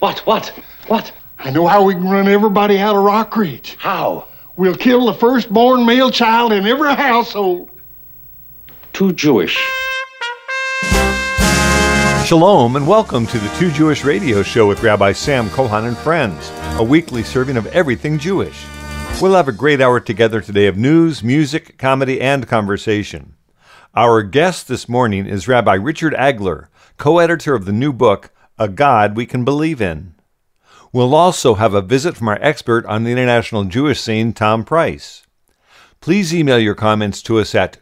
What? I know how we can run everybody out of Rock Ridge. How? We'll kill the firstborn male child in every household. Too Jewish. Shalom and welcome to the Too Jewish Radio Show with Rabbi Sam Kohan and friends, a weekly serving of everything Jewish. We'll have a great hour together today of news, music, comedy, and conversation. Our guest this morning is Rabbi Richard Agler, co-editor of the new book, A God We Can Believe In. We'll also have a visit from our expert on the international Jewish scene, Tom Price. Please email your comments to us at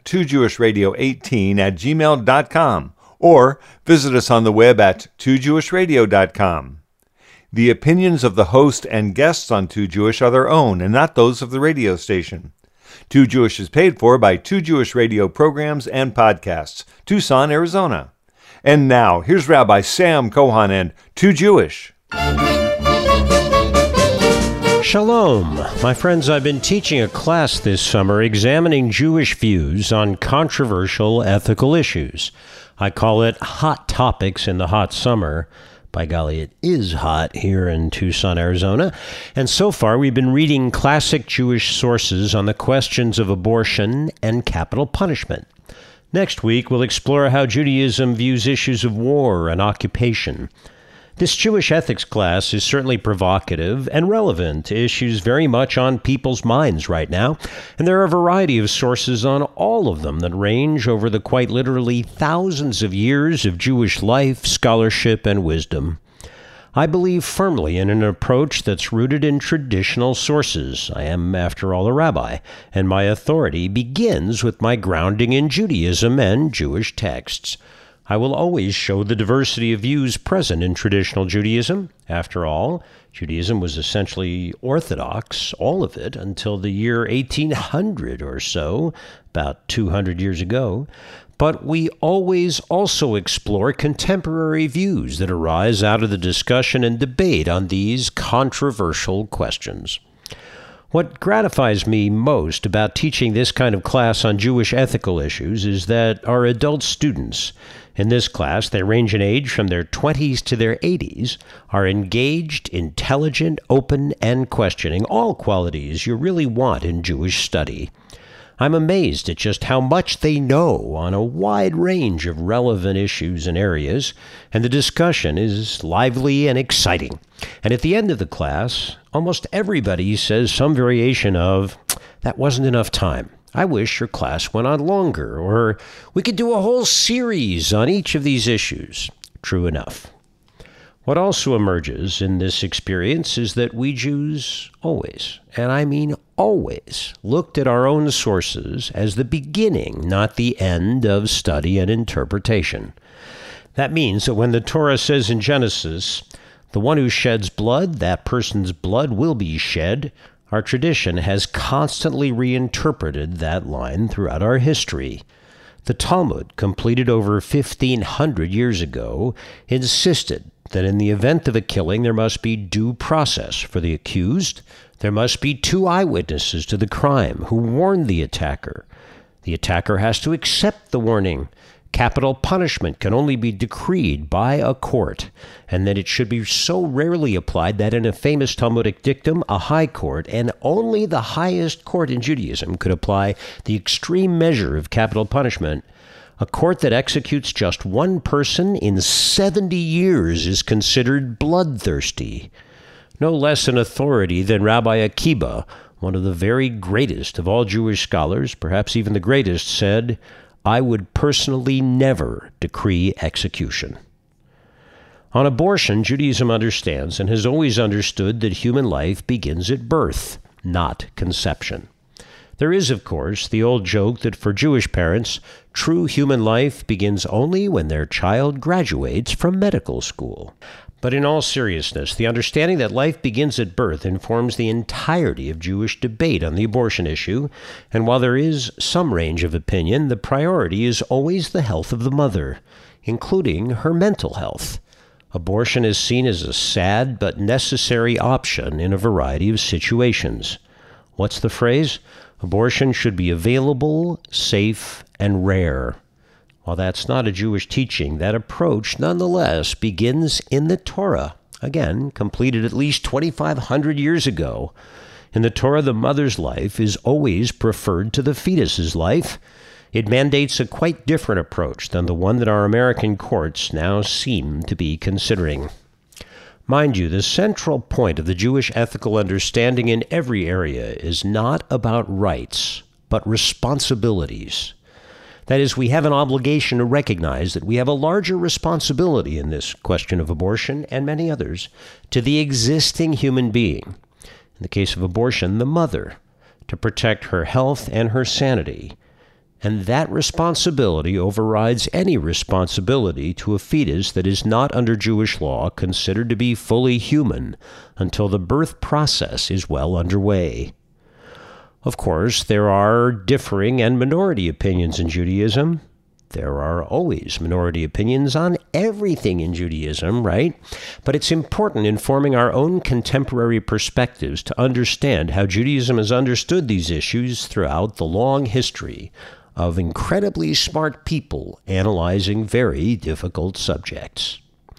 twojewishradio18@gmail.com or visit us on the web at twojewishradio.com. The opinions of the host and guests on Too Jewish are their own and not those of the radio station. Too Jewish is paid for by Too Jewish Radio programs and podcasts, Tucson, Arizona. And now, here's Rabbi Sam Kohan and Too Jewish. Shalom. My friends, I've been teaching a class this summer examining Jewish views on controversial ethical issues. I call it Hot Topics in the Hot Summer. By golly, it is hot here in Tucson, Arizona. And so far, we've been reading classic Jewish sources on the questions of abortion and capital punishment. Next week, we'll explore how Judaism views issues of war and occupation. This Jewish ethics class is certainly provocative and relevant to issues very much on people's minds right now, and there are a variety of sources on all of them that range over the quite literally thousands of years of Jewish life, scholarship, and wisdom. I believe firmly in an approach that's rooted in traditional sources. I am, after all, a rabbi, and my authority begins with my grounding in Judaism and Jewish texts. I will always show the diversity of views present in traditional Judaism. After all, Judaism was essentially orthodox, all of it, until the year 1800 or so, about 200 years ago. But we always also explore contemporary views that arise out of the discussion and debate on these controversial questions. What gratifies me most about teaching this kind of class on Jewish ethical issues is that our adult students in this class, they range in age from their 20s to their 80s, are engaged, intelligent, open, and questioning, all qualities you really want in Jewish study. I'm amazed at just how much they know on a wide range of relevant issues and areas, and the discussion is lively and exciting. And at the end of the class, almost everybody says some variation of, "That wasn't enough time. I wish your class went on longer," or "We could do a whole series on each of these issues." True enough. What also emerges in this experience is that we Jews always, and I mean always, looked at our own sources as the beginning, not the end of study and interpretation. That means that when the Torah says in Genesis, "The one who sheds blood, that person's blood will be shed," our tradition has constantly reinterpreted that line throughout our history. The Talmud, completed over 1,500 years ago, insisted that in the event of a killing there must be due process for the accused. There must be two eyewitnesses to the crime who warned the attacker. The attacker has to accept the warning. Capital punishment can only be decreed by a court, and that it should be so rarely applied that in a famous Talmudic dictum, a high court, and only the highest court in Judaism, could apply the extreme measure of capital punishment. A court that executes just one person in 70 years is considered bloodthirsty. No less an authority than Rabbi Akiba, one of the very greatest of all Jewish scholars, perhaps even the greatest, said, "I would personally never decree execution." On abortion, Judaism understands and has always understood that human life begins at birth, not conception. There is, of course, the old joke that for Jewish parents, true human life begins only when their child graduates from medical school. But in all seriousness, the understanding that life begins at birth informs the entirety of Jewish debate on the abortion issue, and while there is some range of opinion, the priority is always the health of the mother, including her mental health. Abortion is seen as a sad but necessary option in a variety of situations. What's the phrase? Abortion should be available, safe, and rare. While that's not a Jewish teaching, that approach nonetheless begins in the Torah. again, completed at least 2,500 years ago. In the Torah, the mother's life is always preferred to the fetus's life. It mandates a quite different approach than the one that our American courts now seem to be considering. Mind you, the central point of the Jewish ethical understanding in every area is not about rights, but responsibilities. That is, we have an obligation to recognize that we have a larger responsibility in this question of abortion and many others to the existing human being. In the case of abortion, the mother, to protect her health and her sanity. And that responsibility overrides any responsibility to a fetus that is not under Jewish law considered to be fully human until the birth process is well underway. Of course, there are differing and minority opinions in Judaism. There are always minority opinions on everything in Judaism, right? But it's important in forming our own contemporary perspectives to understand how Judaism has understood these issues throughout the long history of incredibly smart people analyzing very difficult subjects.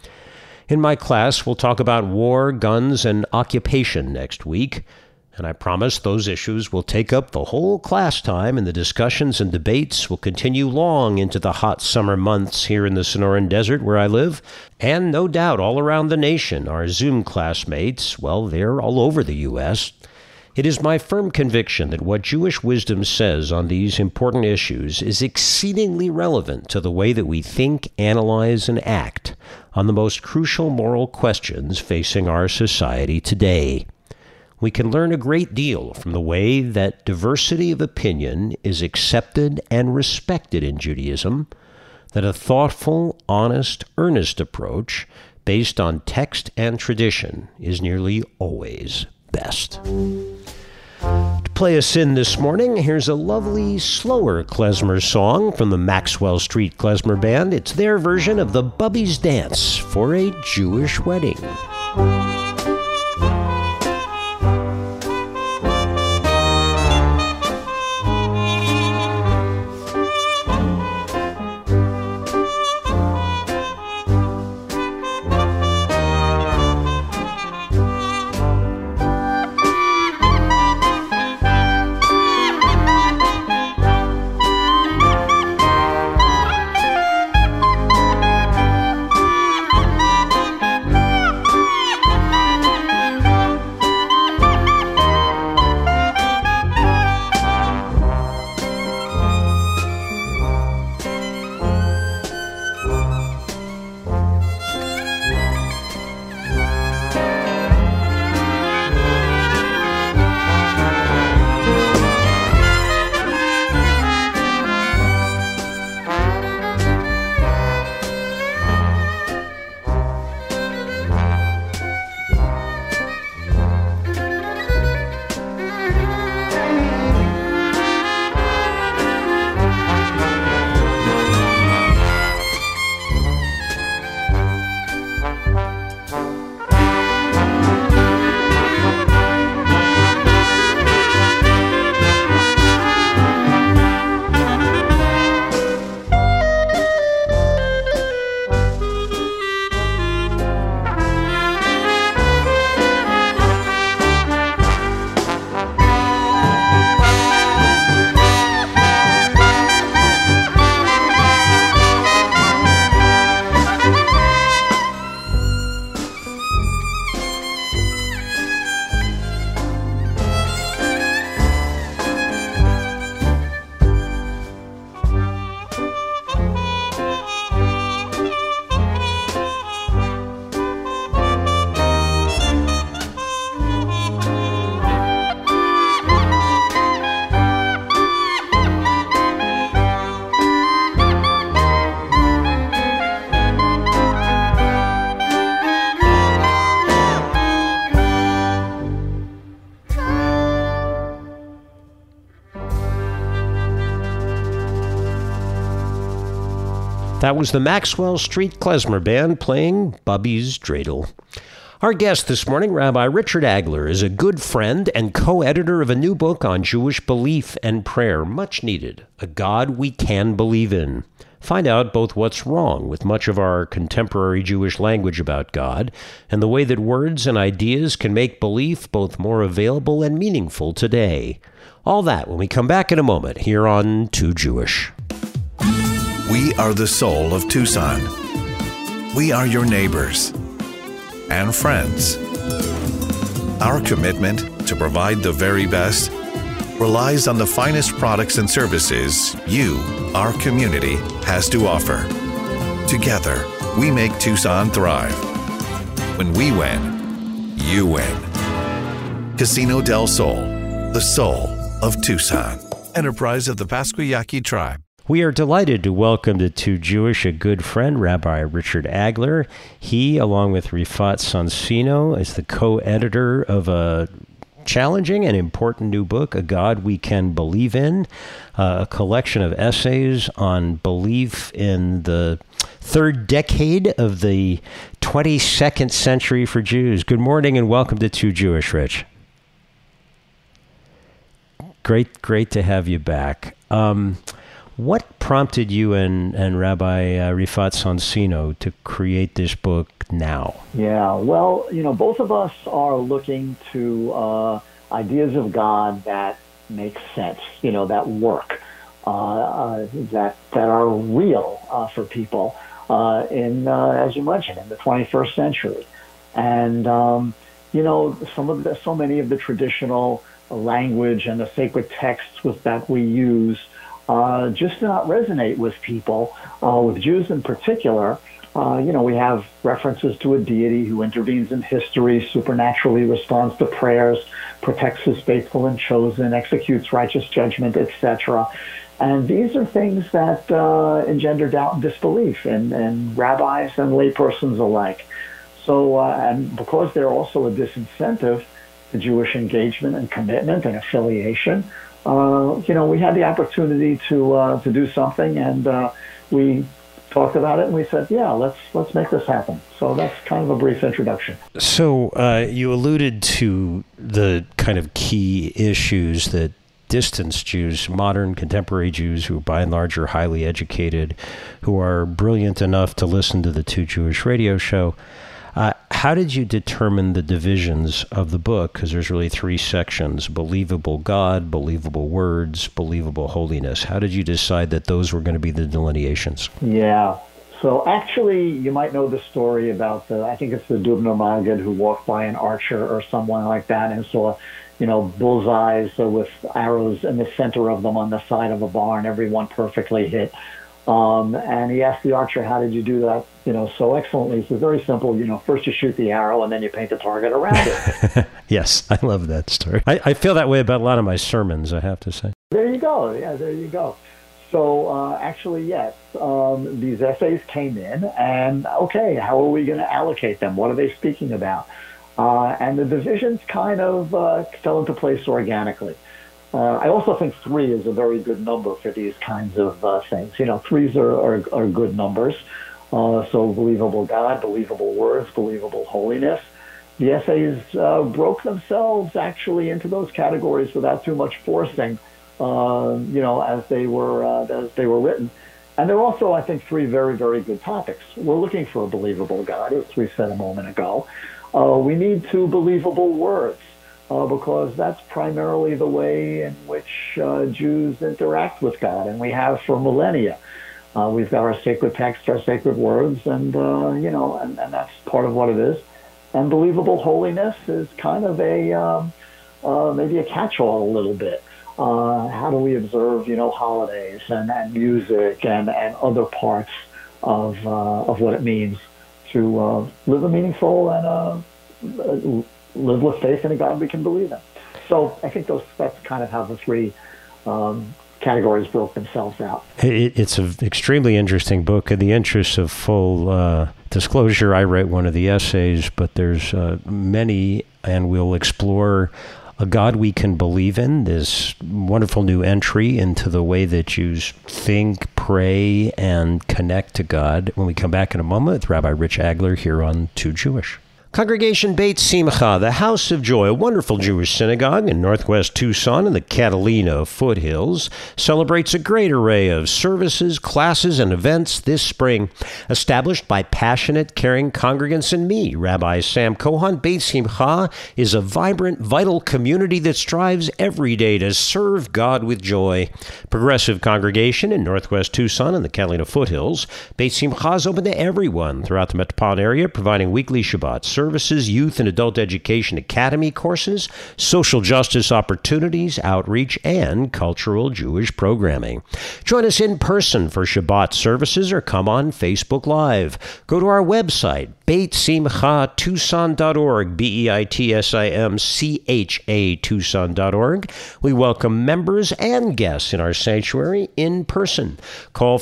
In my class, we'll talk about war, guns, and occupation next week. And I promise those issues will take up the whole class time, and the discussions and debates will continue long into the hot summer months here in the Sonoran Desert where I live. And no doubt all around the nation, our Zoom classmates, well, they're all over the U.S. It is my firm conviction that what Jewish wisdom says on these important issues is exceedingly relevant to the way that we think, analyze, and act on the most crucial moral questions facing our society today. We can learn a great deal from the way that diversity of opinion is accepted and respected in Judaism, that a thoughtful, honest, earnest approach based on text and tradition is nearly always best. To play us in this morning, here's a lovely, slower klezmer song from the Maxwell Street Klezmer Band. It's their version of the Bubby's Dance for a Jewish Wedding. That was the Maxwell Street Klezmer Band playing Bubby's Dreidel. Our guest this morning, Rabbi Richard Agler, is a good friend and co-editor of a new book on Jewish belief and prayer, much needed, A God We Can Believe In. Find out both what's wrong with much of our contemporary Jewish language about God and the way that words and ideas can make belief both more available and meaningful today. All that when we come back in a moment here on Too Jewish. We are the soul of Tucson. We are your neighbors and friends. Our commitment to provide the very best relies on the finest products and services you, our community, has to offer. Together, we make Tucson thrive. When we win, you win. Casino del Sol, the soul of Tucson. Enterprise of the Pasquayaqui Tribe. We are delighted to welcome to Too Jewish a good friend, Rabbi Richard Agler. He, along with Rifat Sonsino, is the co-editor of a challenging and important new book, A God We Can Believe In, a collection of essays on belief in the third decade of the 22nd century for Jews. Good morning and welcome to Too Jewish, Rich. Great to have you back. What prompted you and Rabbi Rifat Sonsino to create this book now? Yeah, well, both of us are looking to ideas of God that make sense, that work, that are real for people as you mentioned, in the 21st century. And, so many of the traditional language and the sacred texts that we use just do not resonate with people, with Jews in particular. We have references to a deity who intervenes in history, supernaturally responds to prayers, protects his faithful and chosen, executes righteous judgment, etc. And these are things that engender doubt and disbelief in rabbis and laypersons alike. So, and because they're also a disincentive to Jewish engagement and commitment and affiliation, we had the opportunity to do something, and we talked about it, and we said, yeah, let's make this happen. So that's kind of a brief introduction. So you alluded to the kind of key issues that distance Jews, modern contemporary Jews who by and large are highly educated, who are brilliant enough to listen to the Too Jewish radio show. How did you determine the divisions of the book? Because there's really three sections: believable God, believable words, believable holiness. How did you decide that those were going to be the delineations? Yeah. So actually, you might know the story about I think it's the Dubno Maggid who walked by an archer or someone like that and saw, bullseyes with arrows in the center of them on the side of a barn, every one perfectly hit. And he asked the archer, how did you do that, so excellently? He said, very simple, first you shoot the arrow and then you paint the target around it. Yes, I love that story. I feel that way about a lot of my sermons, I have to say. There you go. Yeah, there you go. So actually, yes, these essays came in and, okay, how are we going to allocate them? What are they speaking about? And the divisions kind of fell into place organically. I also think 3 is a very good number for these kinds of things. 3s are good numbers. So believable God, believable words, believable holiness. The essays broke themselves actually into those categories without too much forcing, as they were written. And they're also, I think, 3 very, very good topics. We're looking for a believable God, as we said a moment ago. We need 2 believable words. Because that's primarily the way in which Jews interact with God, and we have for millennia. We've got our sacred text, our sacred words, and that's part of what it is. And believable holiness is kind of maybe a catch-all a little bit. How do we observe, holidays and music and other parts of what it means to live a meaningful and live with faith in a God we can believe in. So I think that's kind of how the 3 categories broke themselves out. It's an extremely interesting book. In the interest of full disclosure, I write one of the essays, but there's many, and we'll explore A God We Can Believe In, this wonderful new entry into the way that Jews think, pray, and connect to God when we come back in a moment with Rabbi Rich Agler here on Too Jewish. Congregation Beit Simcha, the House of Joy, a wonderful Jewish synagogue in northwest Tucson in the Catalina foothills, celebrates a great array of services, classes, and events this spring. Established by passionate, caring congregants and me, Rabbi Sam Cohon, Beit Simcha is a vibrant, vital community that strives every day to serve God with joy. Progressive congregation in northwest Tucson in the Catalina foothills, Beit Simcha is open to everyone throughout the metropolitan area, providing weekly Shabbat services, youth and adult education academy courses, social justice opportunities, outreach, and cultural Jewish programming. Join us in person for Shabbat services or come on Facebook Live. Go to our website, BeitSimchaTucson.org, BeitSimcha Tucson.org. We welcome members and guests in our sanctuary in person. Call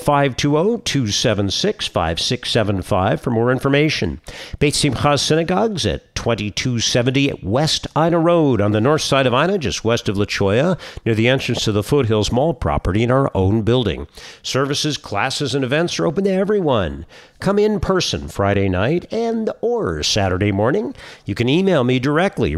520-276-5675 for more information. Beit Simcha Synagogues at 2270 West Ina Road on the north side of Ina, just west of La Cholla, near the entrance to the Foothills Mall property in our own building. Services, classes, and events are open to everyone. Come in person Friday night and or Saturday morning. You can email me directly,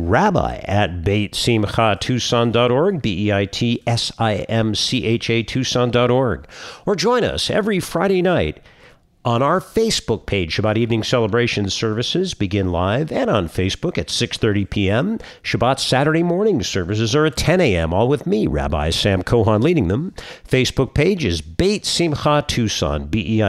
rabbi@BeitSimchaTucson.org, BeitSimcha Tucson.org, or join us every Friday night on our Facebook page. Shabbat evening celebration services begin live and on Facebook at 6:30 p.m. Shabbat Saturday morning services are at 10 a.m., all with me, Rabbi Sam Cohon, leading them. Facebook page is Beit Simcha Tucson,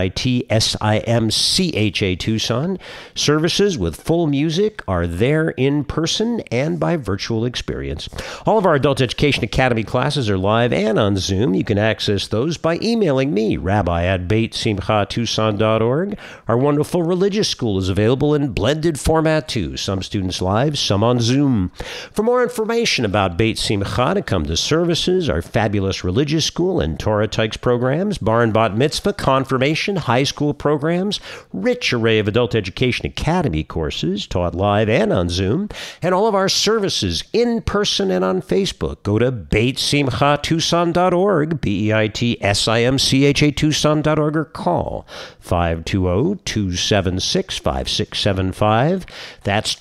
BeitSimcha Tucson. Services with full music are there in person and by virtual experience. All of our Adult Education Academy classes are live and on Zoom. You can access those by emailing me, rabbi@BeitSimchaTucson.org. Our wonderful religious school is available in blended format too. Some students live, some on Zoom. For more information about Beit Simcha, to come to services, our fabulous religious school and Torah Tykes programs, bar and bat mitzvah, confirmation, high school programs, rich array of adult education academy courses taught live and on Zoom, and all of our services in person and on Facebook, go to BeitSimchaTucson.org, BeitSimcha Tucson.org, or call 520-276-5675. That's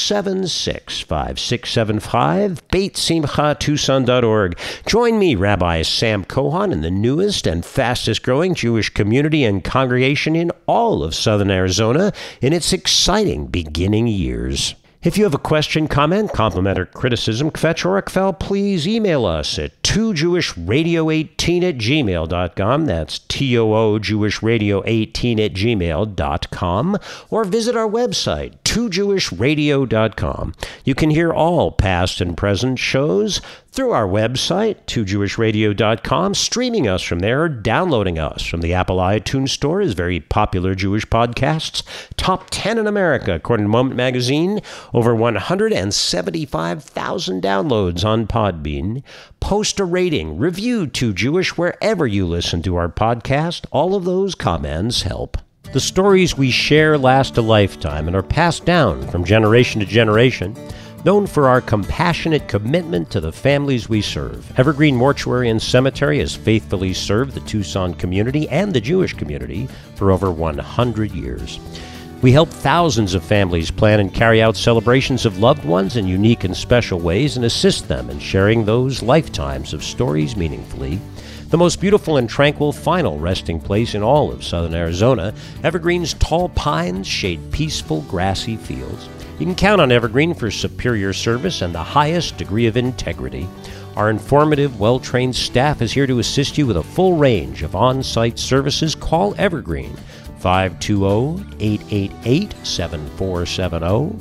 276-5675, BeitSimchaTucson.org. Join me, Rabbi Sam Cohon, in the newest and fastest growing Jewish community and congregation in all of southern Arizona in its exciting beginning years. If you have a question, comment, compliment, or criticism, kvetch or kvel, please email us at 2jewishradio18@gmail.com. That's TOO Jewishradio18@gmail.com. Or visit our website, 2jewishradio.com. You can hear all past and present shows through our website, 2jewishradio.com, streaming us from there, or downloading us from the Apple iTunes Store as very popular Jewish podcasts. Top 10 in America, according to Moment Magazine. Over 175,000 downloads on Podbean. Post a rating, review 2 Jewish wherever you listen to our podcast. All of those comments help. The stories we share last a lifetime and are passed down from generation to generation. Known for our compassionate commitment to the families we serve, Evergreen Mortuary and Cemetery has faithfully served the Tucson community and the Jewish community for over 100 years. We help thousands of families plan and carry out celebrations of loved ones in unique and special ways and assist them in sharing those lifetimes of stories meaningfully. The most beautiful and tranquil final resting place in all of southern Arizona, Evergreen's tall pines shade peaceful grassy fields. You can count on Evergreen for superior service and the highest degree of integrity. Our informative, well-trained staff is here to assist you with a full range of on-site services. Call Evergreen, 520-888-7470,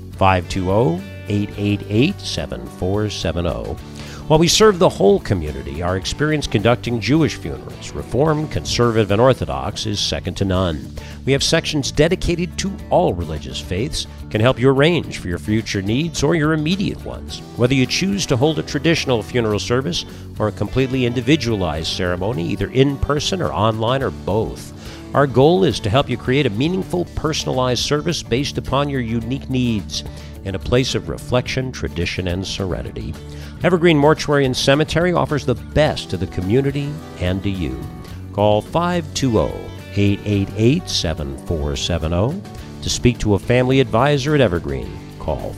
520-888-7470. While we serve the whole community, our experience conducting Jewish funerals, Reform, Conservative, and Orthodox, is second to none. We have sections dedicated to all religious faiths, can help you arrange for your future needs or your immediate ones. Whether you choose to hold a traditional funeral service or a completely individualized ceremony, either in person or online or both, our goal is to help you create a meaningful, personalized service based upon your unique needs in a place of reflection, tradition, and serenity. Evergreen Mortuary and Cemetery offers the best to the community and to you. Call 520-888-7470. To speak to a family advisor at Evergreen, call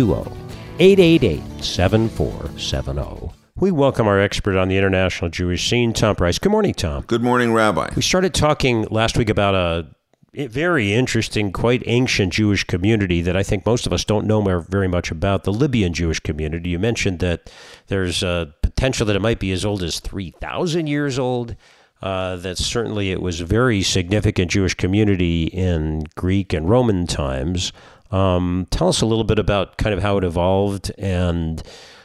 520-888-7470. We welcome our expert on the international Jewish scene, Tom Price. Good morning, Tom. Good morning, Rabbi. We started talking last week about a very interesting, quite ancient Jewish community that I think most of us don't know very much about, the Libyan Jewish community. You mentioned that there's a potential that it might be as old as 3,000 years old. That certainly it was a very significant Jewish community in Greek and Roman times. Tell us a little bit about kind of how it evolved and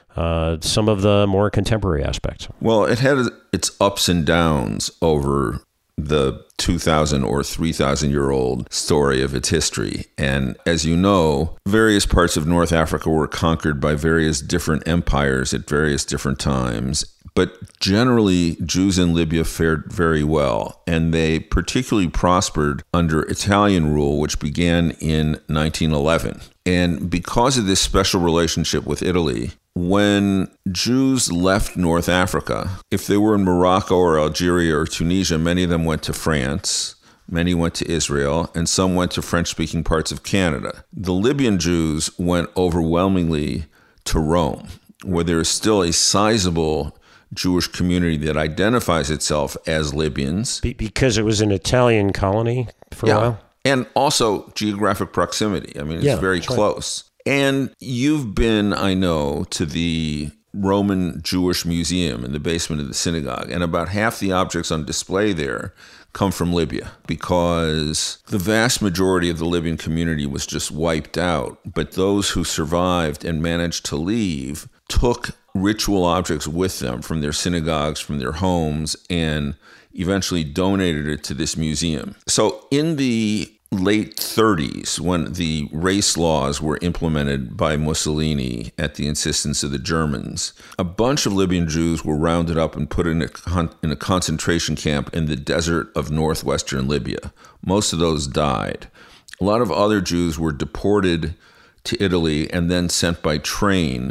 some of the more contemporary aspects. Well, it had its ups and downs over the 2,000 or 3,000-year-old story of its history. And as you know, various parts of North Africa were conquered by various different empires at various different times. But generally, Jews in Libya fared very well, and they particularly prospered under Italian rule, which began in 1911. And because of this special relationship with Italy, when Jews left North Africa, if they were in Morocco or Algeria or Tunisia, many of them went to France, many went to Israel, and some went to French-speaking parts of Canada. The Libyan Jews went overwhelmingly to Rome, where there is still a sizable Jewish community that identifies itself as Libyans. Because it was an Italian colony for a while? And also geographic proximity. I mean, it's very close. Right. And you've been, I know, to the Roman Jewish Museum in the basement of the synagogue, and about half the objects on display there come from Libya because the vast majority of the Libyan community was just wiped out. But those who survived and managed to leave took ritual objects with them from their synagogues, from their homes, and eventually donated it to this museum. So in the late 30s, when the race laws were implemented by Mussolini at the insistence of the Germans, a bunch of Libyan Jews were rounded up and put in a concentration camp in the desert of northwestern Libya. Most of those died. A lot of other Jews were deported to Italy and then sent by train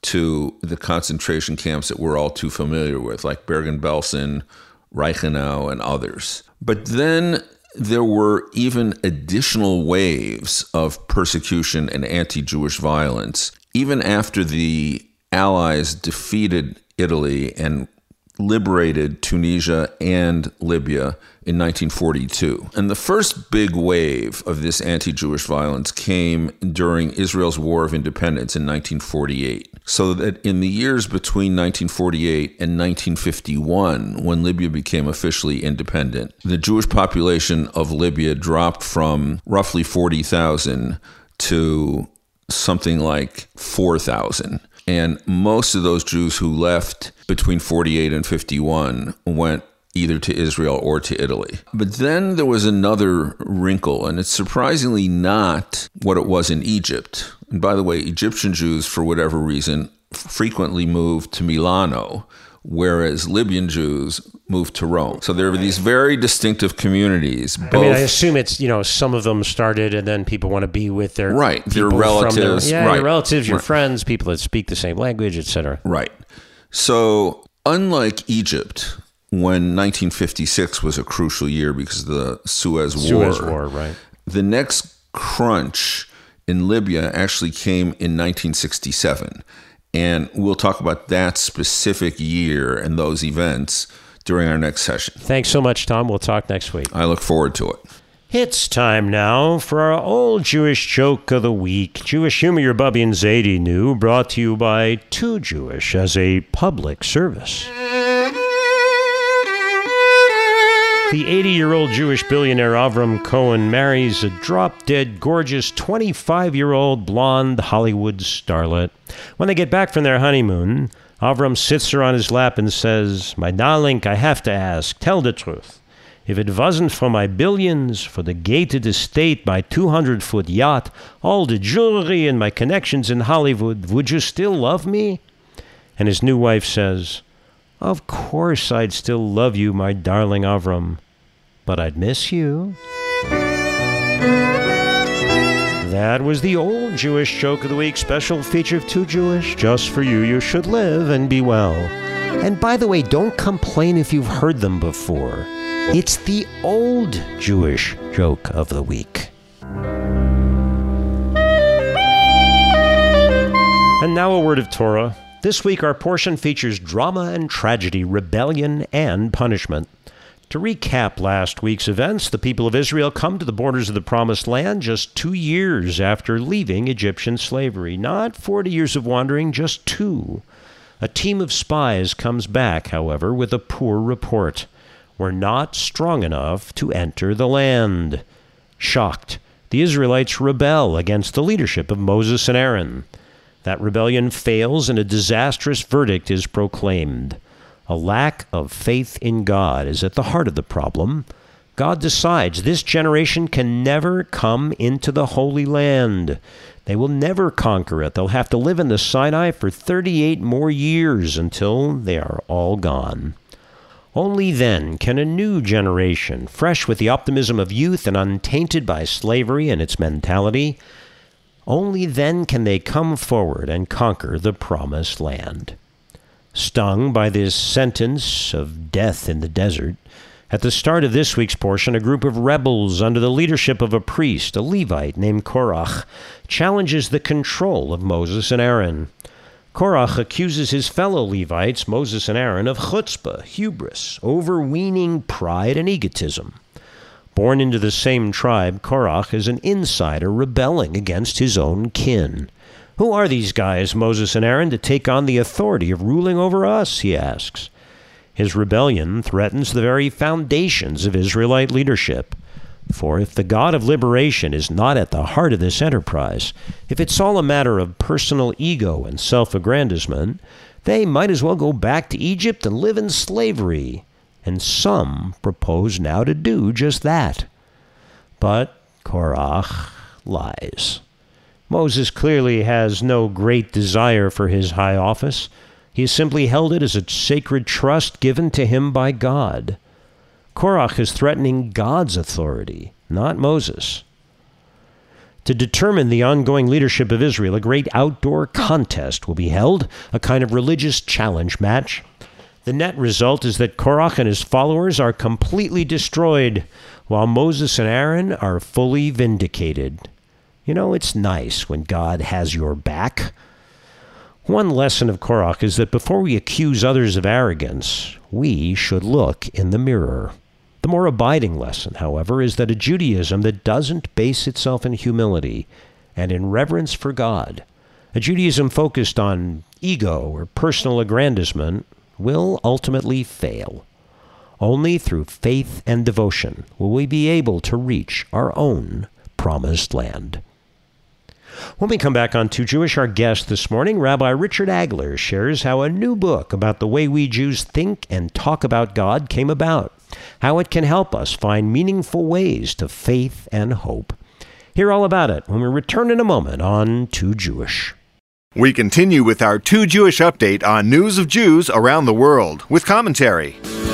to the concentration camps that we're all too familiar with, like Bergen-Belsen, Reichenau, and others. But then there were even additional waves of persecution and anti-Jewish violence, even after the Allies defeated Italy and liberated Tunisia and Libya in 1942. And the first big wave of this anti-Jewish violence came during Israel's War of Independence in 1948. So that in the years between 1948 and 1951, when Libya became officially independent, the Jewish population of Libya dropped from roughly 40,000 to something like 4,000. And most of those Jews who left between 48 and 51 went either to Israel or to Italy. But then there was another wrinkle, and it's surprisingly not what it was in Egypt. And by the way, Egyptian Jews, for whatever reason, frequently moved to Milano, whereas Libyan Jews moved to Rome. So there were these very distinctive communities. I assume it's, some of them started and then people want to be with their their relatives. Your relatives, your friends, people that speak the same language, etc. Right. So unlike Egypt, when 1956 was a crucial year because of the Suez War, right. The next crunch in Libya actually came in 1967. And we'll talk about that specific year and those events during our next session. Thanks so much, Tom. We'll talk next week. I look forward to it. It's time now for our old Jewish joke of the week. Jewish humor your Bubby and Zadie knew, brought to you by Too Jewish as a public service. The 80-year-old Jewish billionaire Avram Cohen marries a drop-dead gorgeous 25-year-old blonde Hollywood starlet. When they get back from their honeymoon, Avram sits her on his lap and says, "My darling, I have to ask, tell the truth. If it wasn't for my billions, for the gated estate, my 200-foot yacht, all the jewelry and my connections in Hollywood, would you still love me?" And his new wife says, "Of course I'd still love you, my darling Avram, but I'd miss you." That was the old Jewish joke of the week, special feature of Too Jewish. Just for you, you should live and be well. And by the way, don't complain if you've heard them before. It's the old Jewish joke of the week. And now a word of Torah. This week our portion features drama and tragedy, rebellion and punishment. To recap last week's events, the people of Israel come to the borders of the Promised Land just 2 years after leaving Egyptian slavery. Not 40 years of wandering, just 2. A team of spies comes back, however, with a poor report. We're not strong enough to enter the land. Shocked, the Israelites rebel against the leadership of Moses and Aaron. That rebellion fails and a disastrous verdict is proclaimed. A lack of faith in God is at the heart of the problem. God decides this generation can never come into the Holy Land. They will never conquer it. They'll have to live in the Sinai for 38 more years until they are all gone. Only then can a new generation, fresh with the optimism of youth and untainted by slavery and its mentality, only then can they come forward and conquer the Promised Land. Stung by this sentence of death in the desert, at the start of this week's portion, a group of rebels under the leadership of a priest, a Levite named Korach, challenges the control of Moses and Aaron. Korach accuses his fellow Levites, Moses and Aaron, of chutzpah, hubris, overweening pride and egotism. Born into the same tribe, Korach is an insider rebelling against his own kin. Who are these guys, Moses and Aaron, to take on the authority of ruling over us, he asks. His rebellion threatens the very foundations of Israelite leadership. For if the God of liberation is not at the heart of this enterprise, if it's all a matter of personal ego and self-aggrandizement, they might as well go back to Egypt and live in slavery. And some propose now to do just that. But Korach lies. Moses clearly has no great desire for his high office. He has simply held it as a sacred trust given to him by God. Korach is threatening God's authority, not Moses. To determine the ongoing leadership of Israel, a great outdoor contest will be held, a kind of religious challenge match. The net result is that Korach and his followers are completely destroyed, while Moses and Aaron are fully vindicated. You know, it's nice when God has your back. One lesson of Korach is that before we accuse others of arrogance, we should look in the mirror. The more abiding lesson, however, is that a Judaism that doesn't base itself in humility and in reverence for God, a Judaism focused on ego or personal aggrandizement, will ultimately fail. Only through faith and devotion will we be able to reach our own Promised Land. When we come back on Too Jewish, our guest this morning, Rabbi Richard Agler, shares how a new book about the way we Jews think and talk about God came about, how it can help us find meaningful ways to faith and hope. Hear all about it when we return in a moment on Too Jewish. We continue with our Too Jewish update on news of Jews around the world with commentary.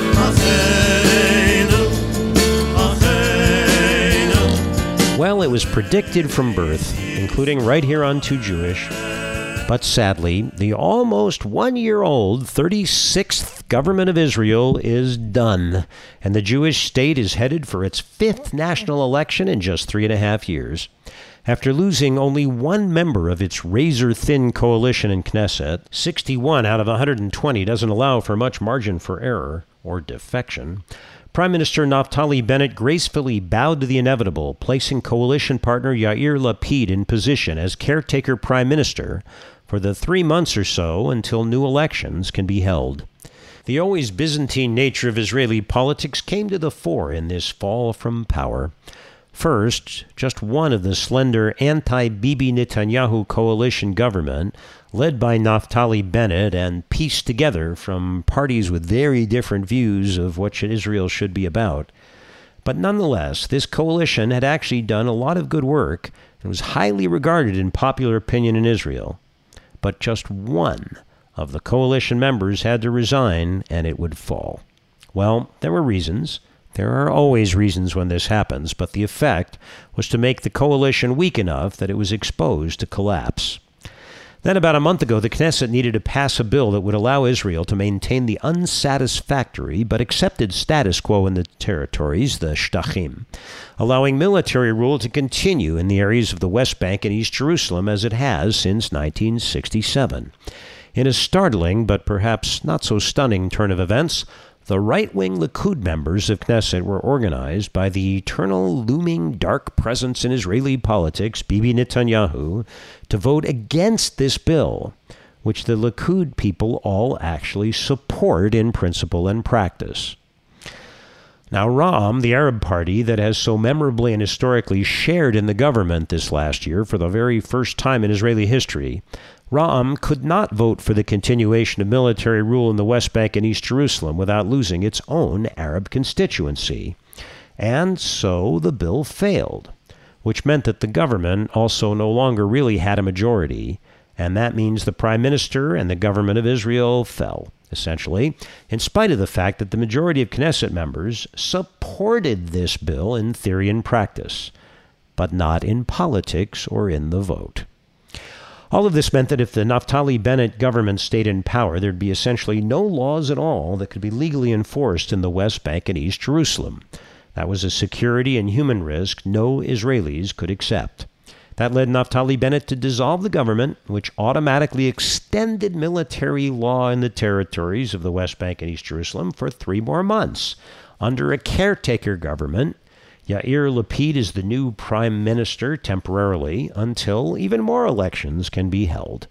Well, it was predicted from birth, including right here on Too Jewish. But sadly, the almost 1-year-old 36th government of Israel is done, and the Jewish state is headed for its 5th national election in just 3.5 years. After losing only one member of its razor-thin coalition in Knesset, 61 out of 120 doesn't allow for much margin for error or defection, Prime Minister Naftali Bennett gracefully bowed to the inevitable, placing coalition partner Yair Lapid in position as caretaker prime minister for the 3 months or so until new elections can be held. The always Byzantine nature of Israeli politics came to the fore in this fall from power. First, just one of the slender anti-Bibi Netanyahu coalition government, led by Naftali Bennett and pieced together from parties with very different views of what Israel should be about. But nonetheless, this coalition had actually done a lot of good work and was highly regarded in popular opinion in Israel. But just one of the coalition members had to resign, and it would fall. Well, there were reasons. There are always reasons when this happens, but the effect was to make the coalition weak enough that it was exposed to collapse. Then about a month ago, the Knesset needed to pass a bill that would allow Israel to maintain the unsatisfactory but accepted status quo in the territories, the Shtachim, allowing military rule to continue in the areas of the West Bank and East Jerusalem as it has since 1967. In a startling but perhaps not so stunning turn of events, the right-wing Likud members of Knesset were organized by the eternal looming dark presence in Israeli politics, Bibi Netanyahu, to vote against this bill, which the Likud people all actually support in principle and practice. Now, Ra'am, the Arab party that has so memorably and historically shared in the government this last year for the very first time in Israeli history, Ra'am could not vote for the continuation of military rule in the West Bank and East Jerusalem without losing its own Arab constituency. And so the bill failed, which meant that the government also no longer really had a majority, and that means the Prime Minister and the government of Israel fell, essentially, in spite of the fact that the majority of Knesset members supported this bill in theory and practice, but not in politics or in the vote. All of this meant that if the Naftali Bennett government stayed in power, there'd be essentially no laws at all that could be legally enforced in the West Bank and East Jerusalem. That was a security and human risk no Israelis could accept. That led Naftali Bennett to dissolve the government, which automatically extended military law in the territories of the West Bank and East Jerusalem for 3 more months. Under a caretaker government, Yair Lapid is the new prime minister temporarily until even more elections can be held.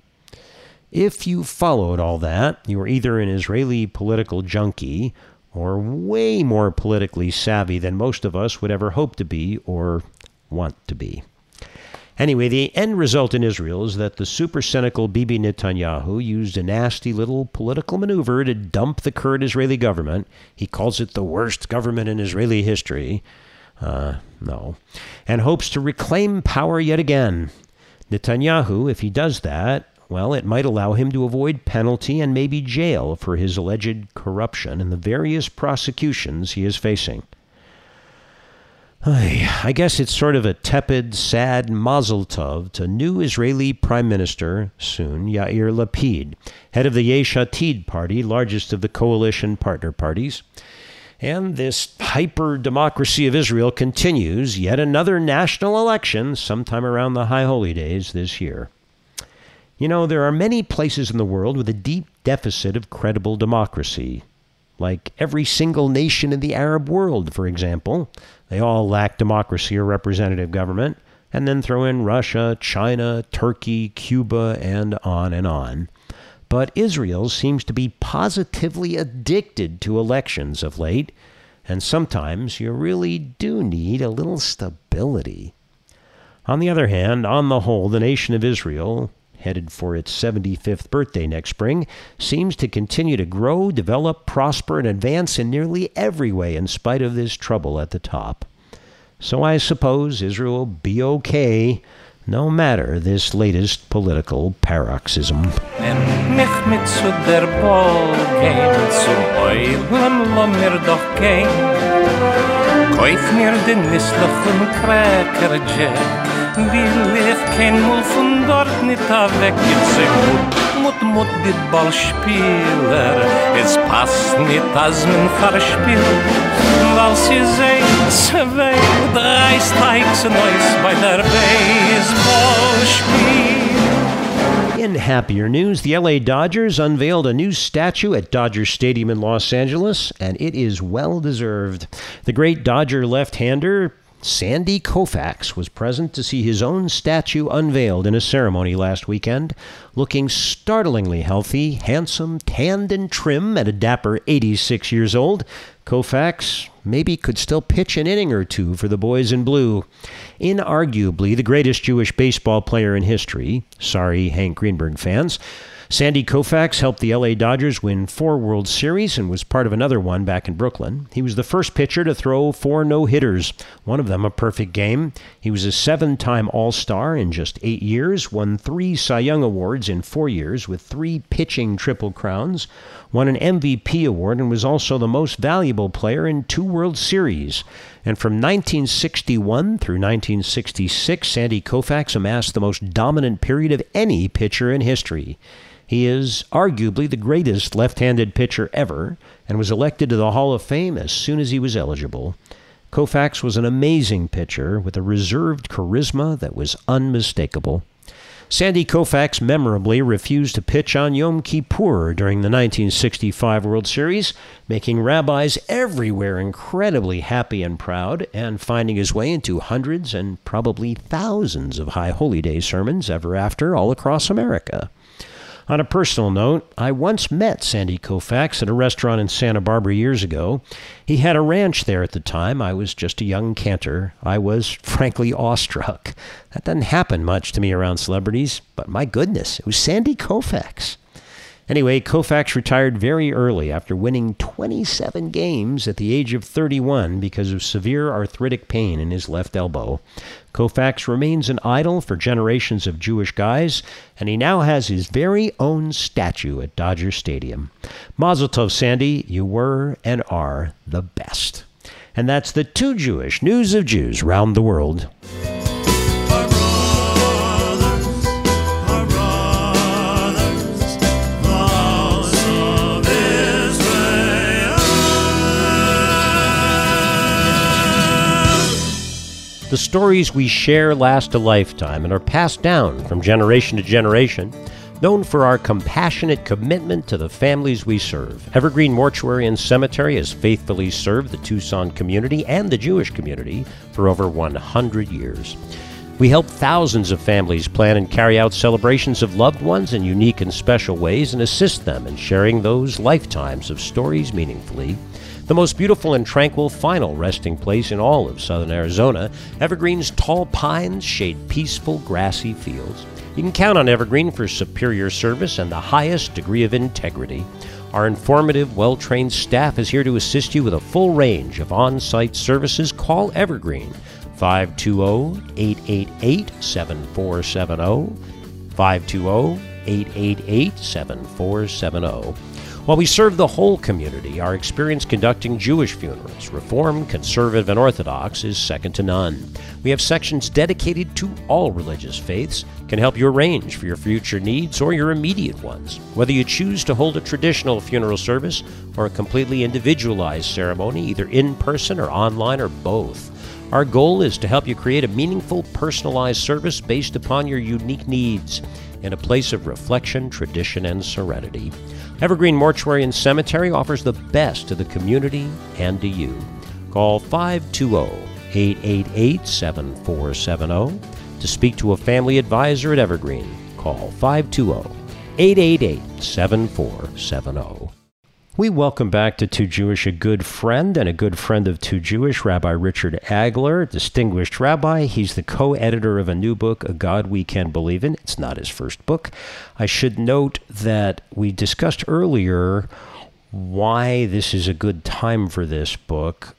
If you followed all that, you were either an Israeli political junkie or way more politically savvy than most of us would ever hope to be or want to be. Anyway, the end result in Israel is that the super cynical Bibi Netanyahu used a nasty little political maneuver to dump the current Israeli government. He calls it the worst government in Israeli history. No. And hopes to reclaim power yet again. Netanyahu, if he does that, well, it might allow him to avoid penalty and maybe jail for his alleged corruption and the various prosecutions he is facing. I guess it's sort of a tepid, sad mazel tov to new Israeli Prime Minister, soon, Yair Lapid, head of the Yesh Atid party, largest of the coalition partner parties. And this hyper-democracy of Israel continues yet another national election sometime around the High Holy Days this year. You know, there are many places in the world with a deep deficit of credible democracy, like every single nation in the Arab world, for example. They all lack democracy or representative government, and then throw in Russia, China, Turkey, Cuba, and on and on. But Israel seems to be positively addicted to elections of late, and sometimes you really do need a little stability. On the other hand, on the whole, the nation of Israel, headed for its 75th birthday next spring, seems to continue to grow, develop, prosper, and advance in nearly every way in spite of this trouble at the top. So I suppose Israel will be okay, no matter this latest political paroxysm. Mut dit bal spieler, es passt nit as men verspielt, weil sie sehen 2-3 Steigs neus bei der Baseballspiel. In happier news, the LA Dodgers unveiled a new statue at Dodger Stadium in Los Angeles, and it is well deserved. The great Dodger left-hander Sandy Koufax was present to see his own statue unveiled in a ceremony last weekend, looking startlingly healthy, handsome, tanned, and trim at a dapper 86 years old. Koufax maybe could still pitch an inning or two for the boys in blue. Inarguably the greatest Jewish baseball player in history, sorry Hank Greenberg fans, Sandy Koufax helped the LA Dodgers win 4 World Series and was part of another one back in Brooklyn. He was the first pitcher to throw 4 no-hitters, one of them a perfect game. He was a 7-time All-Star in just 8 years, won 3 Cy Young Awards in 4 years with 3 pitching Triple Crowns, won an MVP award, and was also the most valuable player in 2 World Series. And from 1961 through 1966, Sandy Koufax amassed the most dominant period of any pitcher in history. He is arguably the greatest left-handed pitcher ever and was elected to the Hall of Fame as soon as he was eligible. Koufax was an amazing pitcher with a reserved charisma that was unmistakable. Sandy Koufax memorably refused to pitch on Yom Kippur during the 1965 World Series, making rabbis everywhere incredibly happy and proud, and finding his way into hundreds and probably thousands of High Holy Day sermons ever after all across America. On a personal note, I once met Sandy Koufax at a restaurant in Santa Barbara years ago. He had a ranch there at the time. I was just a young cantor. I was, frankly, awestruck. That doesn't happen much to me around celebrities, but my goodness, it was Sandy Koufax. Anyway, Koufax retired very early after winning 27 games at the age of 31 because of severe arthritic pain in his left elbow. Koufax remains an idol for generations of Jewish guys, and he now has his very own statue at Dodger Stadium. Mazel tov, Sandy, you were and are the best. And that's the Too Jewish News of Jews round the world. The stories we share last a lifetime and are passed down from generation to generation, known for our compassionate commitment to the families we serve. Evergreen Mortuary and Cemetery has faithfully served the Tucson community and the Jewish community for over 100 years. We help thousands of families plan and carry out celebrations of loved ones in unique and special ways and assist them in sharing those lifetimes of stories meaningfully. The most beautiful and tranquil final resting place in all of southern Arizona, Evergreen's tall pines shade peaceful, grassy fields. You can count on Evergreen for superior service and the highest degree of integrity. Our informative, well-trained staff is here to assist you with a full range of on-site services. Call Evergreen, 520-888-7470, 520-888-7470. While we serve the whole community, our experience conducting Jewish funerals, Reformed, Conservative, and Orthodox, is second to none. We have sections dedicated to all religious faiths, can help you arrange for your future needs or your immediate ones. Whether you choose to hold a traditional funeral service or a completely individualized ceremony, either in person or online or both, our goal is to help you create a meaningful, personalized service based upon your unique needs in a place of reflection, tradition, and serenity. Evergreen Mortuary and Cemetery offers the best to the community and to you. Call 520-888-7470 to speak to a family advisor at Evergreen. Call 520-888-7470. We welcome back to Too Jewish a good friend and a good friend of Too Jewish, Rabbi Richard Agler, distinguished rabbi. He's the co-editor of a new book, A God We Can Believe In. It's not his first book. I should note that we discussed earlier why this is a good time for this book.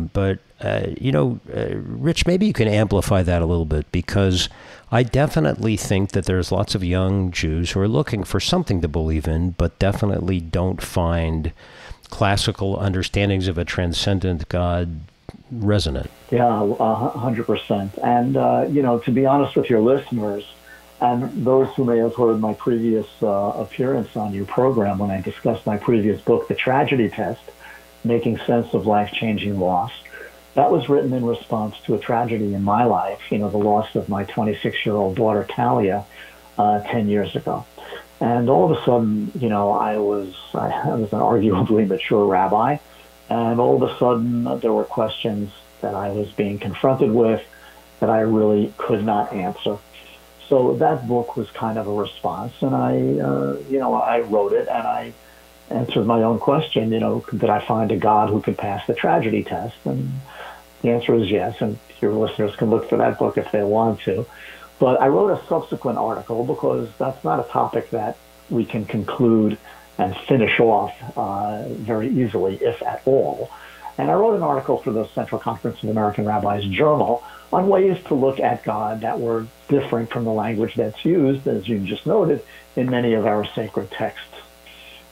Rich, maybe you can amplify that a little bit, because I definitely think that there's lots of young Jews who are looking for something to believe in, but definitely don't find classical understandings of a transcendent God resonant. Yeah, 100%. And, to be honest with your listeners, and those who may have heard my previous appearance on your program when I discussed my previous book, The Tragedy Test, Making Sense of Life-Changing Loss, that was written in response to a tragedy in my life, the loss of my 26-year-old daughter, Talia, 10 years ago. And all of a sudden, I was an arguably mature rabbi, and all of a sudden there were questions that I was being confronted with that I really could not answer. So that book was kind of a response, and I wrote it, and I answered my own question, did I find a God who could pass the tragedy test? And the answer is yes, and your listeners can look for that book if they want to. But I wrote a subsequent article because that's not a topic that we can conclude and finish off very easily, if at all. And I wrote an article for the Central Conference of American Rabbis Journal on ways to look at God that were different from the language that's used, as you just noted, in many of our sacred texts.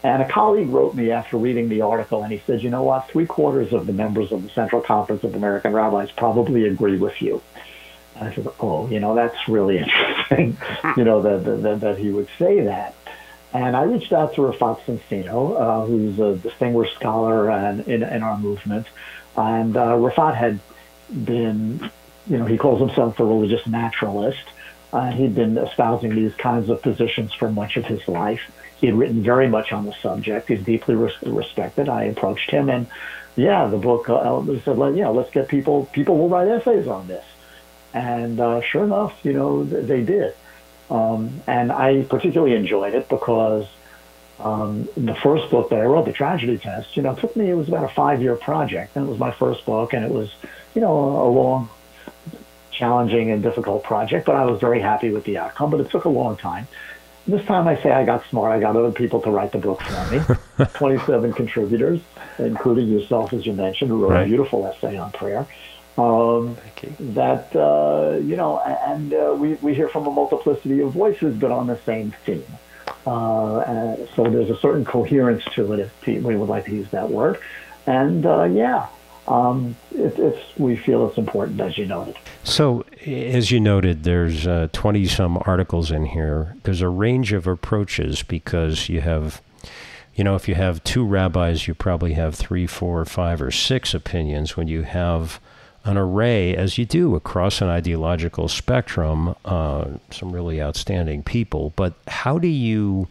And a colleague wrote me after reading the article, and he said, you know what, 3/4 of the members of the Central Conference of American Rabbis probably agree with you. And I said, oh, that's really interesting, that he would say that. And I reached out to Rafat Cincino, who's a distinguished scholar in our movement. And Rafat had been, he calls himself a religious naturalist. He'd been espousing these kinds of positions for much of his life. He had written very much on the subject. He's deeply respected. I approached him, and the book said, let's get people will write essays on this. And sure enough, they did. And I particularly enjoyed it because the first book that I wrote, The Tragedy Test, it was about a 5-year project. And it was my first book, and it was, a long, challenging and difficult project, but I was very happy with the outcome, but it took a long time. This time I say I got smart. I got other people to write the book for me. 27 contributors, including yourself, as you mentioned, who wrote a beautiful essay on prayer. Thank you. That, we hear from a multiplicity of voices, but on the same theme. So there's a certain coherence to it, if we would like to use that word. And, we feel it's important, as you noted. So, as you noted, there's 20-some articles in here. There's a range of approaches because you have, if you have 2 rabbis, you probably have 3, 4, 5, or 6 opinions. When you have an array, as you do across an ideological spectrum, some really outstanding people. But how do you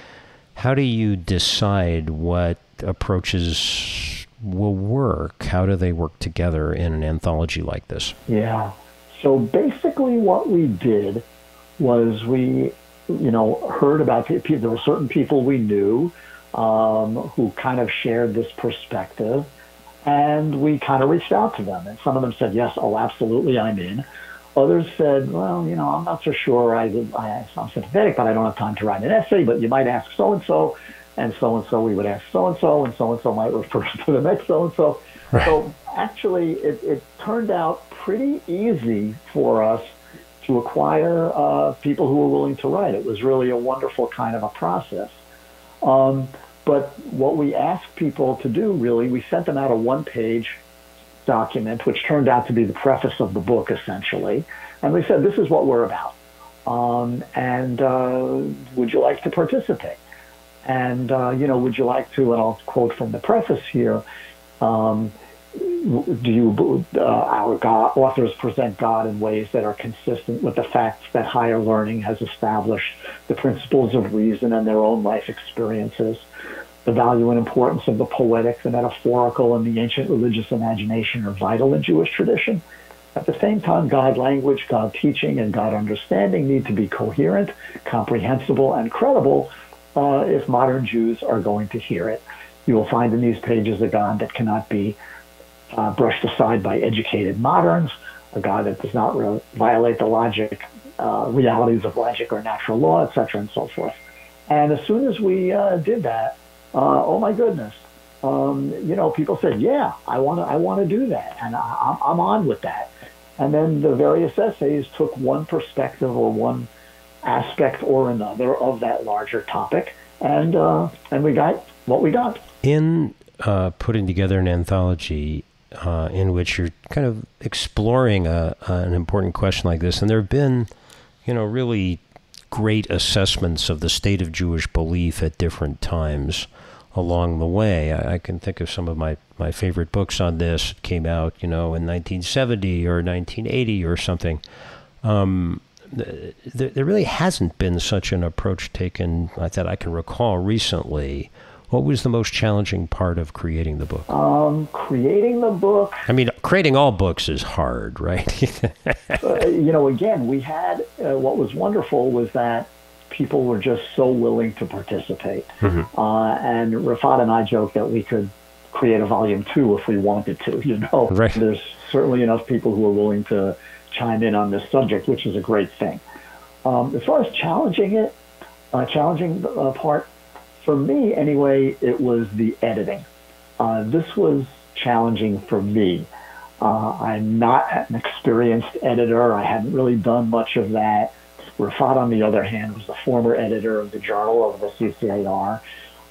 decide what approaches will work? How do they work together in an anthology like this? Yeah. So basically what we did was we, heard about people. There were certain people we knew who kind of shared this perspective, and we kind of reached out to them. And some of them said, yes, oh, absolutely, I'm in. Others said, well, I'm not so sure. I'm sympathetic, but I don't have time to write an essay, but you might ask so-and-so. And so-and-so, we would ask so-and-so, and so-and-so might refer to the next so-and-so. Right. So actually, it turned out pretty easy for us to acquire people who were willing to write. It was really a wonderful kind of a process. But what we asked people to do, really, we sent them out a 1-page document, which turned out to be the preface of the book, essentially. And we said, this is what we're about. Would you like to participate? And, would you like to, and I'll quote from the preface here, authors present God in ways that are consistent with the facts that higher learning has established, the principles of reason and their own life experiences, the value and importance of the poetic, the metaphorical, and the ancient religious imagination are vital in Jewish tradition. At the same time, God language, God teaching, and God understanding need to be coherent, comprehensible, and credible if modern Jews are going to hear it. You will find in these pages a God that cannot be brushed aside by educated moderns, a God that does not violate the realities of logic or natural law, etc., and so forth. And as soon as we did that, oh my goodness, people said, yeah, I want to do that, and I'm on with that. And then the various essays took one perspective or one aspect or another of that larger topic, and we got what we got. In putting together an anthology in which you're kind of exploring an important question like this, and there have been, really great assessments of the state of Jewish belief at different times along the way. I can think of some of my favorite books on this. It came out, in 1970 or 1980 or something. There really hasn't been such an approach taken that I can recall recently. What was the most challenging part of creating the book? Creating the book... I mean, creating all books is hard, right? Again, we had... what was wonderful was that people were just so willing to participate. Mm-hmm. And Rafat and I joked that we could create a volume 2 if we wanted to, Right. There's certainly enough people who are willing to chime in on this subject, which is a great thing. As far as challenging part, for me anyway, it was the editing. This was challenging for me. I'm not an experienced editor. I hadn't really done much of that. Rafat, on the other hand, was the former editor of the Journal of the CCAR.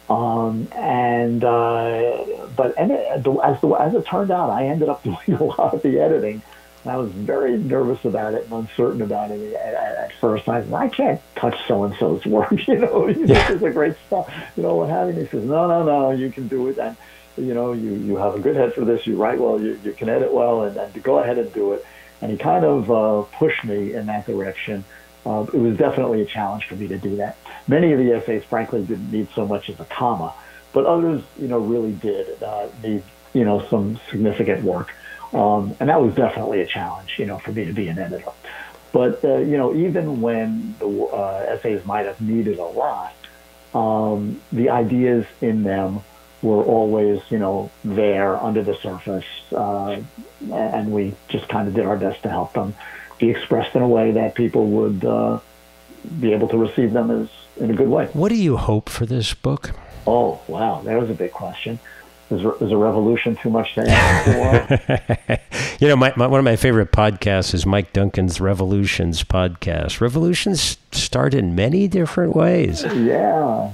As it turned out, I ended up doing a lot of the editing. And I was very nervous about it and uncertain about it at first. I said, I can't touch so-and-so's work, this is a great stuff, what have you. He says, no, you can do it. And, you have a good head for this. You write well, you can edit well, and go ahead and do it. And he kind of pushed me in that direction. It was definitely a challenge for me to do that. Many of the essays, frankly, didn't need so much as a comma, but others, really did need, some significant work. And that was definitely a challenge, for me to be an editor. But, even when the essays might have needed a lot, the ideas in them were always, there under the surface. And we just kind of did our best to help them be expressed in a way that people would be able to receive them as in a good way. What do you hope for this book? Oh, wow. That was a big question. Is a revolution too much to ask for? One of my favorite podcasts is Mike Duncan's Revolutions podcast. Revolutions start in many different ways. Yeah.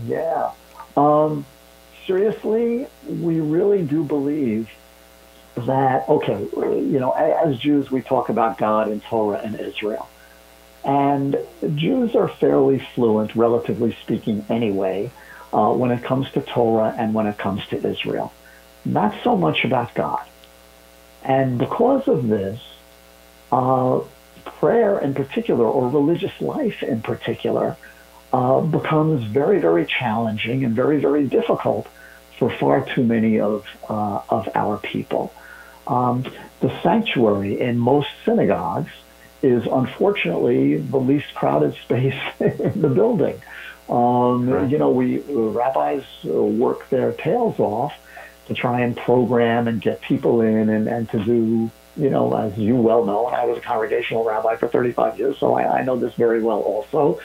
Seriously, we really do believe that, as Jews, we talk about God and Torah and Israel. And Jews are fairly fluent, relatively speaking anyway, when it comes to Torah and when it comes to Israel. Not so much about God. And because of this, prayer in particular, or religious life in particular, becomes very, very challenging and very, very difficult for far too many of our people. The sanctuary in most synagogues is unfortunately the least crowded space in the building. Rabbis work their tails off to try and program and get people in and to do, as you well know, and I was a congregational rabbi for 35 years, so I know this very well also,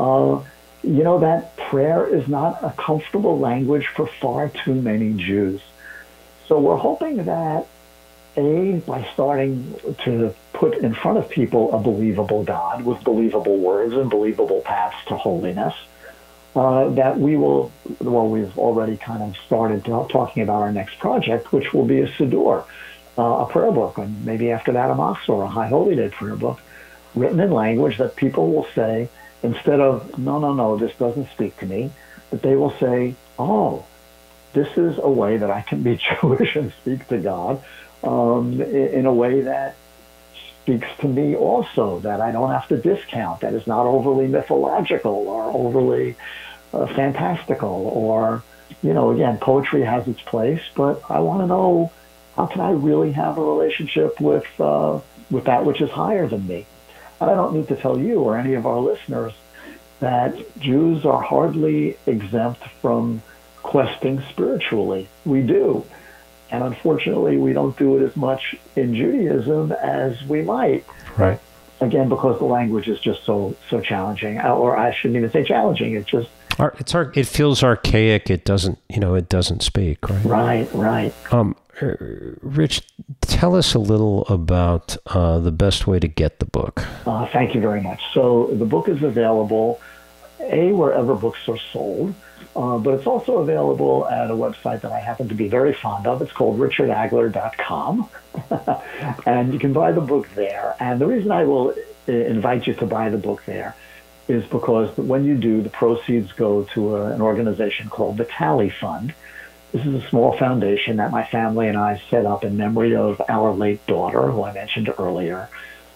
that prayer is not a comfortable language for far too many Jews. So we're hoping that, by starting to put in front of people a believable God with believable words and believable paths to holiness, that we will, we've already kind of started talking about our next project, which will be a Siddur, a prayer book, and maybe after that a Machzor, or a High Holy Day prayer book, written in language that people will say, instead of, no, this doesn't speak to me, that they will say, oh, this is a way that I can be Jewish and speak to God in a way that speaks to me also, that I don't have to discount, that is not overly mythological or overly fantastical, or, again, poetry has its place, but I want to know, how can I really have a relationship with that which is higher than me? And I don't need to tell you or any of our listeners that Jews are hardly exempt from questing spiritually. We do. And unfortunately, we don't do it as much in Judaism as we might. Right. Again, because the language is just so challenging, or I shouldn't even say challenging. It's just it feels archaic. It doesn't speak. Right. Right. Rich, tell us a little about the best way to get the book. Thank you very much. So the book is available, wherever books are sold, but it's also available at a website that I happen to be very fond of. It's called richardagler.com, and you can buy the book there. And the reason I will invite you to buy the book there is because when you do, the proceeds go to an organization called the Tally Fund. This is a small foundation that my family and I set up in memory of our late daughter, who I mentioned earlier.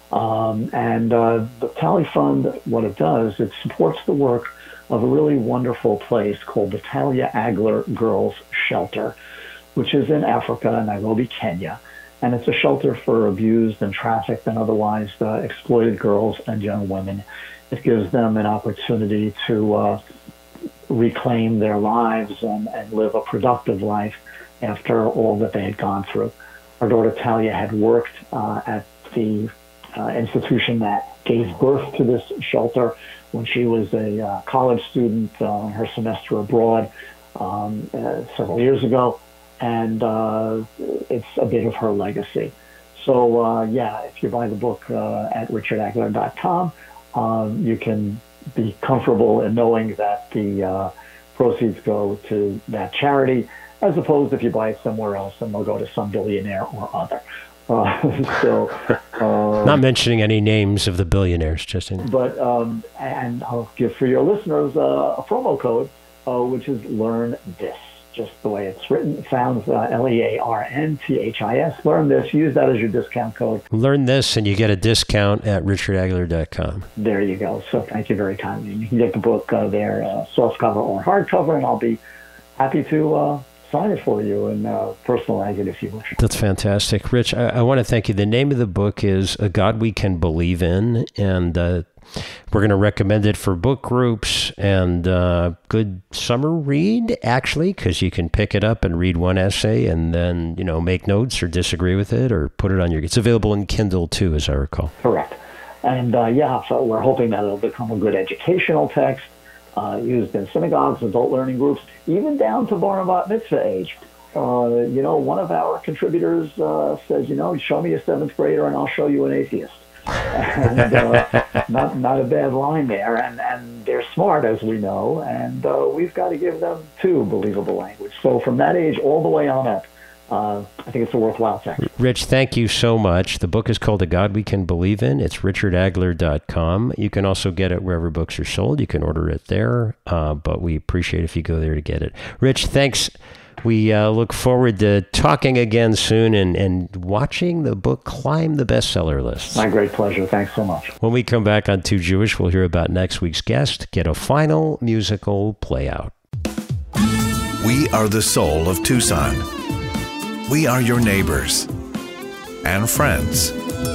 The Tally Fund, what it does, it supports the work of a really wonderful place called the Talia Agler Girls Shelter, which is in Africa, Nairobi, Kenya. And it's a shelter for abused and trafficked and otherwise exploited girls and young women. It gives them an opportunity to reclaim their lives and live a productive life after all that they had gone through. Our daughter Talia had worked at the institution that gave birth to this shelter when she was a college student on her semester abroad several years ago, and it's a bit of her legacy. So if you buy the book at richardagler.com, you can be comfortable in knowing that the proceeds go to that charity, as opposed if you buy it somewhere else and they'll go to some billionaire or other. Not mentioning any names of the billionaires, Justin. But and I'll give for your listeners a promo code, which is Learn This, just the way it's written. It sounds LEARNTHIS. Learn This. Use that as your discount code. Learn This, and you get a discount at richardagler.com. There you go. So thank you very kindly. You can get the book there, softcover or hardcover, and I'll be happy to sign it for you and personalize it if you wish. That's fantastic. Rich, I want to thank you. The name of the book is A God We Can Believe In, and we're going to recommend it for book groups and good summer read, actually, because you can pick it up and read one essay and then, make notes or disagree with it or put it on your... It's available in Kindle, too, as I recall. Correct. And, so we're hoping that it'll become a good educational text, used in synagogues, adult learning groups, even down to bar and bat mitzvah age. One of our contributors says, show me a seventh grader and I'll show you an atheist. And not a bad line there. And they're smart, as we know, and we've got to give them, too, believable language. So from that age all the way on up, I think it's a worthwhile text. Rich, thank you so much. The book is called A God We Can Believe In. It's richardagler.com. You can also get it wherever books are sold. You can order it there, but we appreciate if you go there to get it. Rich, thanks. We look forward to talking again soon and watching the book climb the bestseller list. My great pleasure. Thanks so much. When we come back on Too Jewish, we'll hear about next week's guest, get a final musical play out. We are the soul of Tucson. We are your neighbors and friends.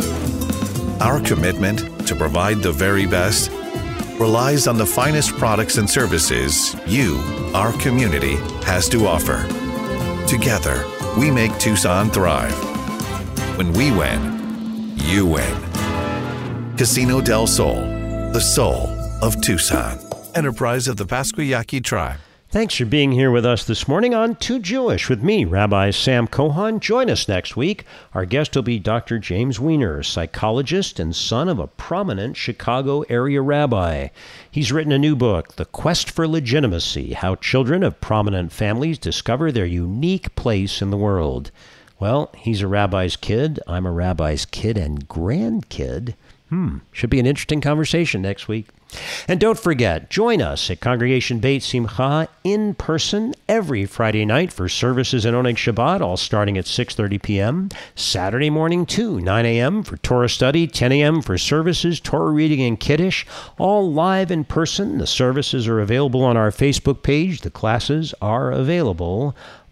Our commitment to provide the very best relies on the finest products and services you, our community, has to offer. Together, we make Tucson thrive. When we win, you win. Casino del Sol, the soul of Tucson. Enterprise of the Pasquayaqui Tribe. Thanks for being here with us this morning on Too Jewish with me, Rabbi Sam Kohan. Join us next week. Our guest will be Dr. James Weiner, psychologist and son of a prominent Chicago area rabbi. He's written a new book, The Quest for Legitimacy, How Children of Prominent Families Discover Their Unique Place in the World. Well, he's a rabbi's kid. I'm a rabbi's kid and grandkid. Should be an interesting conversation next week. And don't forget, join us at Congregation Beit Simcha in person every Friday night for services in Oneg Shabbat, all starting at 6:30 p.m. Saturday morning, too, 9 a.m. for Torah study, 10 a.m. for services, Torah reading, and Kiddush, all live in person. The services are available on our Facebook page. The classes are available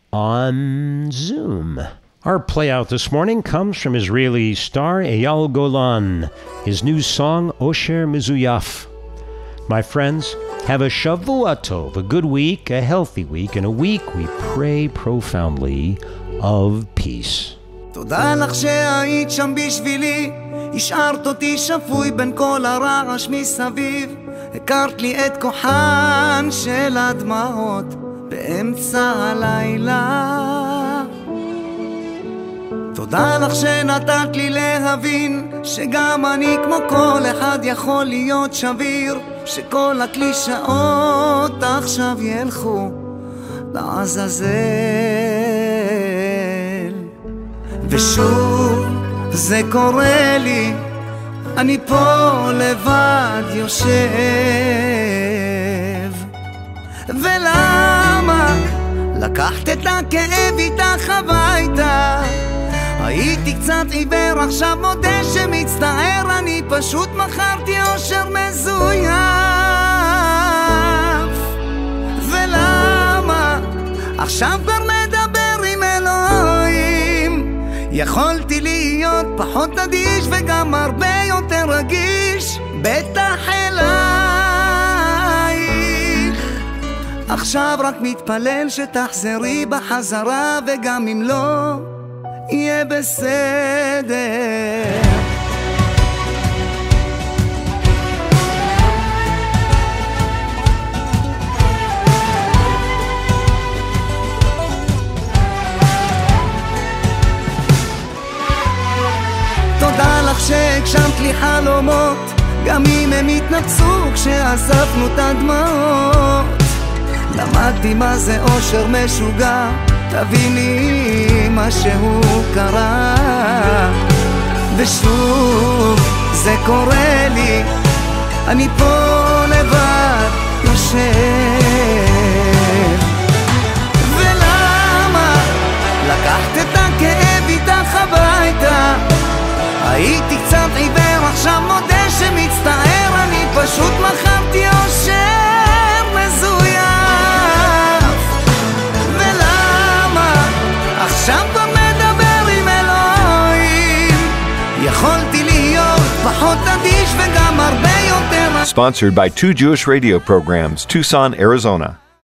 on Zoom. Our playout this morning comes from Israeli star Eyal Golan, his new song, Osher Mezuyaf. My friends, have a Shavua Tov, a good week, a healthy week, and a week we pray profoundly of peace. תודה לך שהיית שם בשבילי, השארת אותי שפוי בין כל הרעש מסביב, הכרת לי את כוחן של הדמעות באמצע הלילה. תודה לך שנתת לי להבין שגם אני כמו כל אחד יכול להיות שביר, שכל הקלישאות עכשיו ילכו לעזאזל. ושוב זה קורה לי, אני פה לבד יושב. ולמה לקחת את הכאב איתך הביתה? הייתי קצת עיוור, עכשיו מודה שמצטער, אני פשוט מכרתי אושר מזויף. ולמה עכשיו כבר מדבר עם אלוהים? יכולתי להיות פחות אדיש וגם הרבה יותר רגיש, בטח אלייך. עכשיו רק מתפלל שתחזרי בחזרה, וגם אם לא יהיה בסדר. תודה לך שהגשמת לי חלומות, גם אם הם התנפצו כשאספנו את הדמעות. למה למדתי מה זה אושר משוגע, תביני מה שהוא קרה, ושוב זה קורה לי, אני פה לבד יושב. ולמה לקחת את הכאב איתך הביתה? הייתי קצת עיוור, עכשיו מודה שמצטער, אני פשוט מכרתי אושר מזויף. ולמה עכשיו כבר מדבר עם אלוהים? יכולתי להיות פחות אדיש וגם הרבה יותר. Sponsored by 2 Jewish radio programs, Tucson, Arizona.